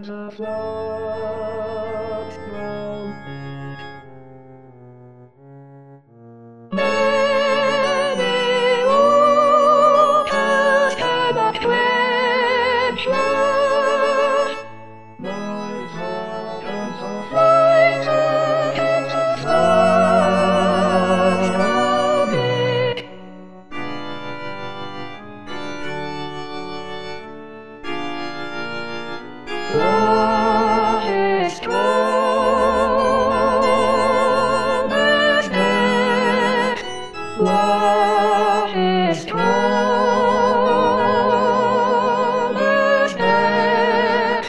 the floods grow. Many waters cannot quench love. Light hands of light hands of floods coming. Love is strong as death. Love is strong as death.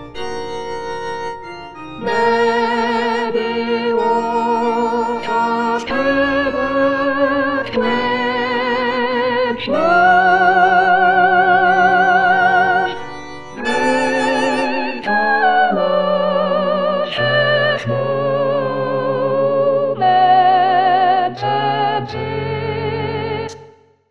Many waters cannot quench love. Great luscious moments exist.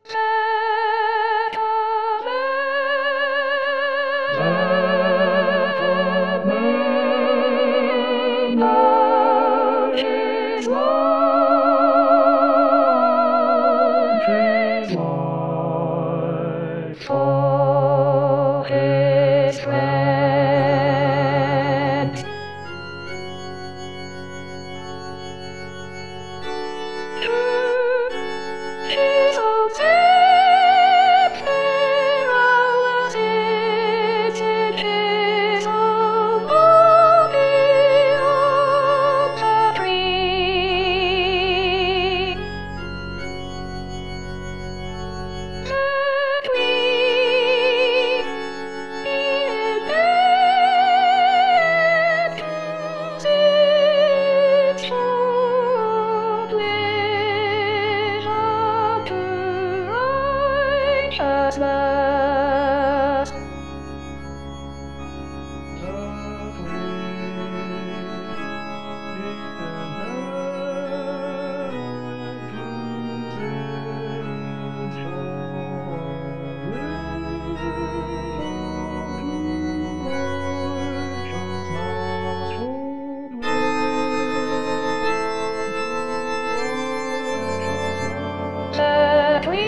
For his friends. Through his own steps there was it in his own body on the tree. That we be led to sing short vision to righteousness. That we That we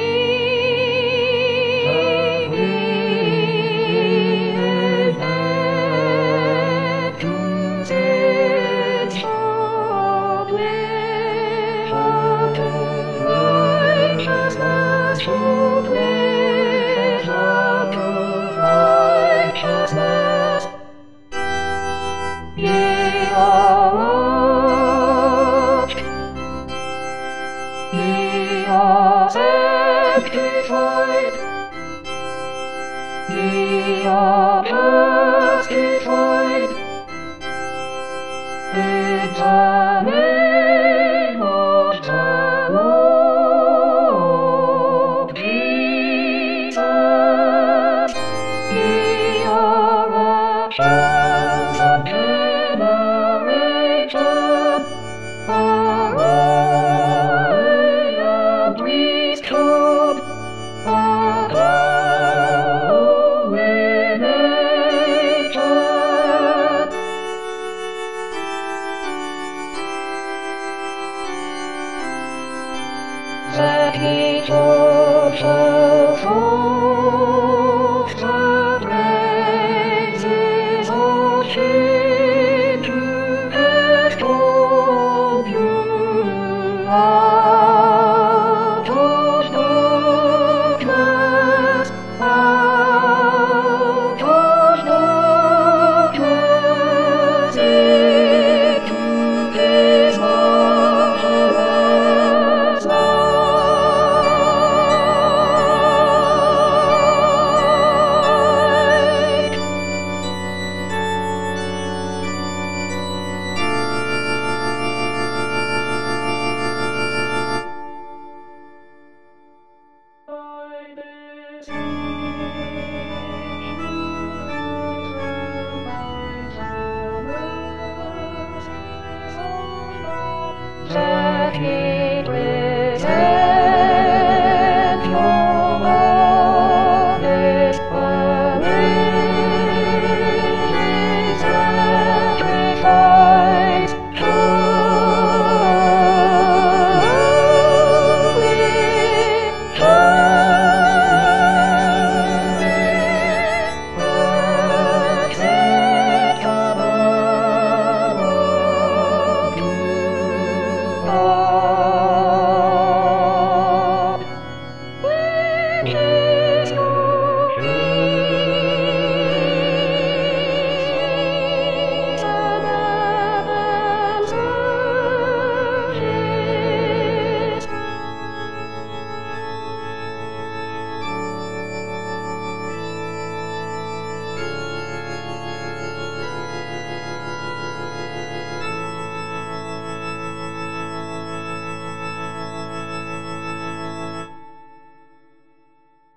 led to sing short vision to righteousness, short vision to righteousness. Ye are washed, ye are sanctified, ye are